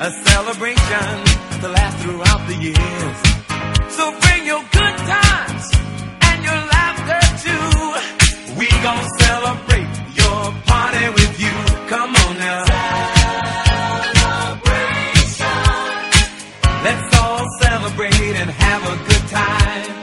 a celebration to last throughout the years. So bring your good times and your laughter too. We gon' celebrate your party with you. Come on now. Celebration. Let's all celebrate and have a good time.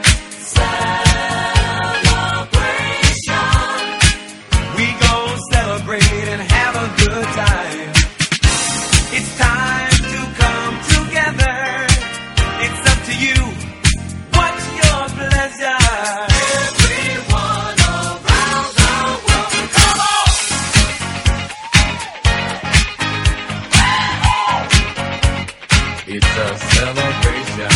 Celebration. We gon' celebrate and have a good time. It's time to come together. It's up to you. What's your pleasure? Everyone around the world, come on! It's a celebration.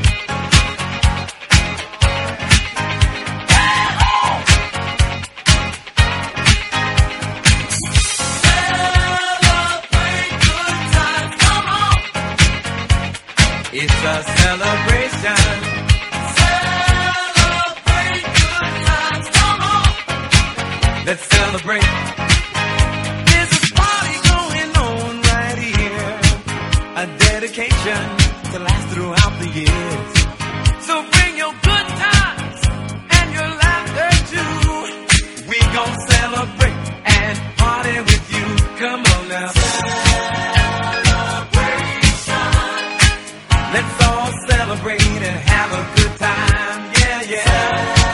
It's a celebration. Celebrate good times, come on. Let's celebrate. There's a party going on right here. A dedication to last throughout the years. So bring your good times and your laughter too. We gon' celebrate and party with you. Come on now. Let's all celebrate and have a good time, yeah, yeah.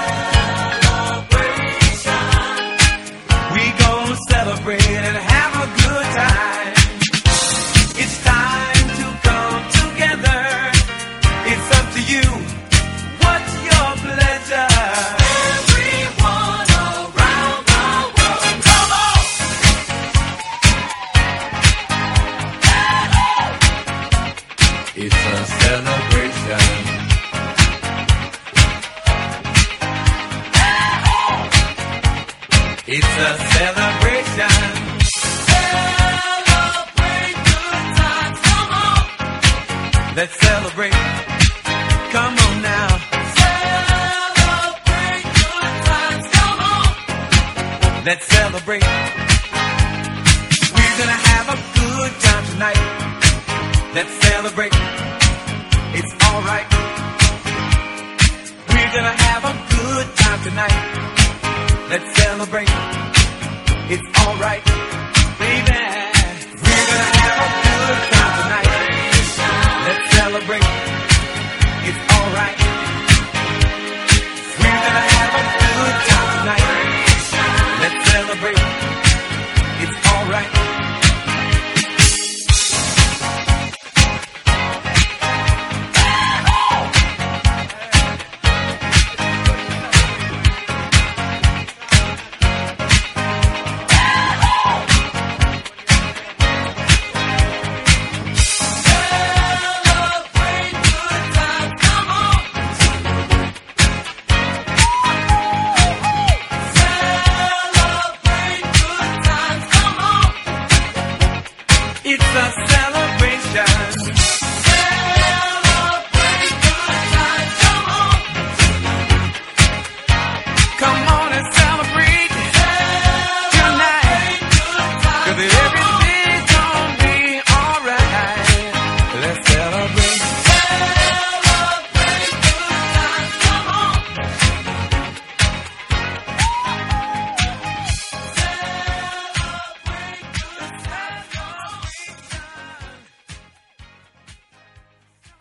Celebration. We gon' celebrate and have a good time. It's time to come together. It's up to you. What's your pleasure? Everyone around the world, come on! It's a celebration. It's a celebration. Celebrate good times, come on. Let's celebrate. Come on now. Celebrate good times, come on. Let's celebrate. We're gonna have a good time tonight. Let's celebrate. It's alright. We're gonna have a good time tonight. Let's celebrate. It's alright.